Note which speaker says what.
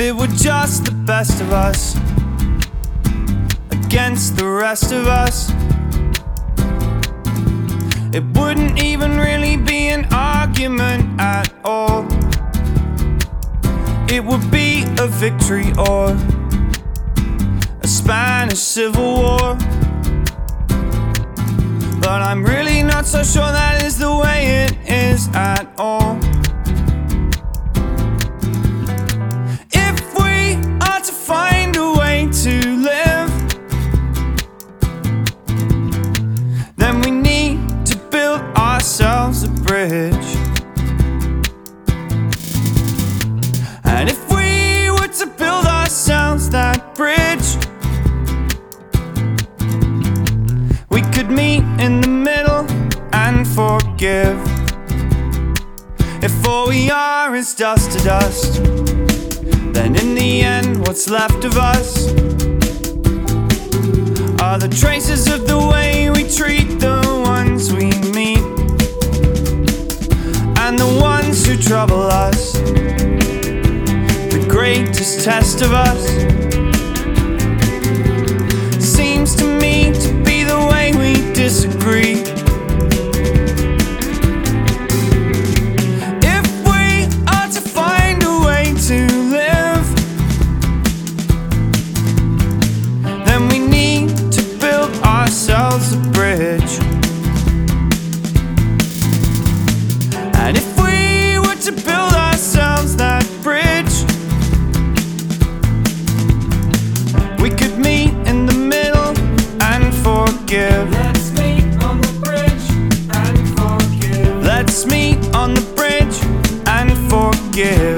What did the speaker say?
Speaker 1: it were just the best of us against the rest of us, it wouldn't even really be an argument at all. It would be a victory or a Spanish Civil War. But I'm really not so sure that is the way it is at all. If we are to find a way to live, then we need to build ourselves a bridge. And if we were to build ourselves that bridge, we could meet in the middle and forgive. If all we are is dust to dust, then in the end what's left of us are the traces of the way we treat the ones we meet, and the ones who trouble us. The greatest test of us seems to me to be the way we disagree. If we are to find a way to live, then we need to build ourselves a bridge. And if we were to build ourselves that bridge, we could meet in the middle and forgive.
Speaker 2: Let's meet on the bridge and forgive.
Speaker 1: Let's meet on the bridge and forgive.